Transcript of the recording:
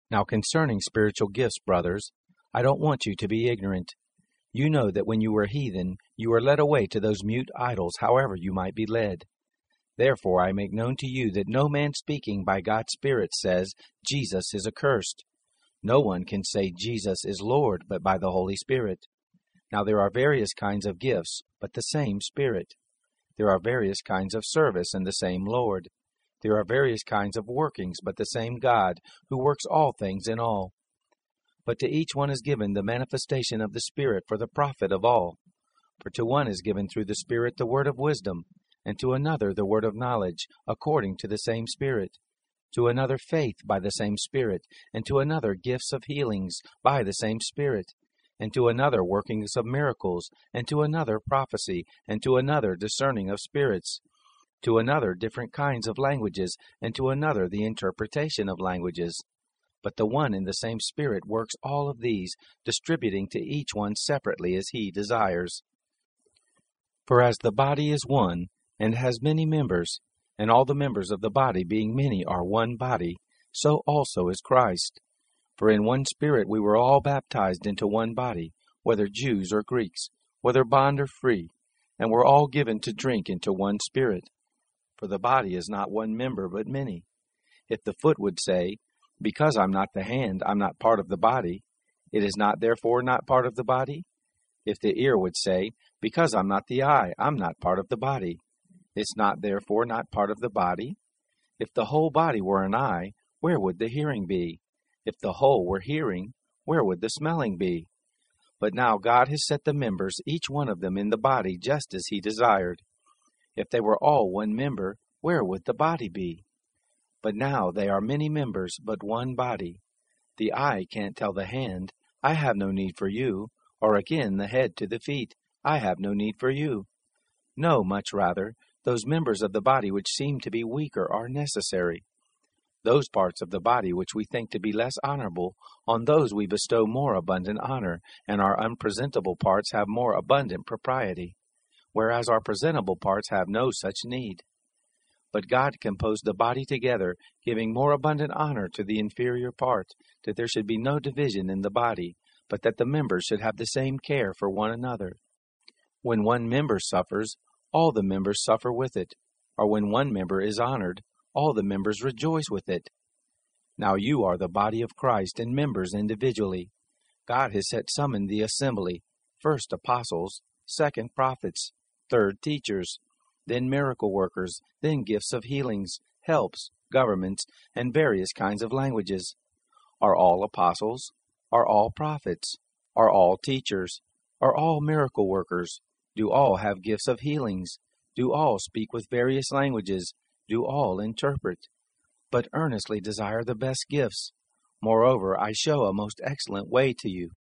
Now concerning spiritual gifts, brothers, I don't want you to be ignorant. You know that when you were heathen, you were led away to those mute idols, however you might be led. Therefore I make known to you that no man speaking by God's Spirit says, Jesus is accursed. No one can say Jesus is Lord but by the Holy Spirit. Now there are various kinds of gifts, but the same Spirit. There are various kinds of service, and the same Lord. There are various kinds of workings, but the same God, who works all things in all. But to each one is given the manifestation of the Spirit for the profit of all. For to one is given through the Spirit the word of wisdom, and to another the word of knowledge, according to the same Spirit. To another faith by the same Spirit, and to another gifts of healings by the same Spirit, and to another workings of miracles, and to another prophecy, and to another discerning of spirits, to another different kinds of languages, and to another the interpretation of languages. But the one and the same Spirit works all of these, distributing to each one separately as he desires. For as the body is one, and has many members, and all the members of the body being many are one body, so also is Christ. For in one Spirit we were all baptized into one body, whether Jews or Greeks, whether bond or free, and were all given to drink into one Spirit. For the body is not one member, but many. If the foot would say, because I'm not the hand, I'm not part of the body, it is not therefore not part of the body? If the ear would say, because I'm not the eye, I'm not part of the body, it's not therefore not part of the body? If the whole body were an eye, where would the hearing be? If the whole were hearing, where would the smelling be? But now God has set the members, each one of them, in the body just as he desired. If they were all one member, where would the body be? But now they are many members, but one body. The eye can't tell the hand, I have no need for you, or again the head to the feet, I have no need for you. No, much rather, those members of the body which seem to be weaker are necessary. Those parts of the body which we think to be less honorable, on those we bestow more abundant honor, and our unpresentable parts have more abundant propriety, whereas our presentable parts have no such need. But God composed the body together, giving more abundant honor to the inferior part, that there should be no division in the body, but that the members should have the same care for one another. When one member suffers, all the members suffer with it, or when one member is honored, all the members rejoice with it. Now you are the body of Christ, and members individually. God has set some in the assembly, first apostles, second prophets, third teachers, then miracle workers, then gifts of healings, helps, governments, and various kinds of languages. Are all apostles? Are all prophets? Are all teachers? Are all miracle workers? Do all have gifts of healings? Do all speak with various languages? Do all interpret? But earnestly desire the best gifts. Moreover, I show a most excellent way to you.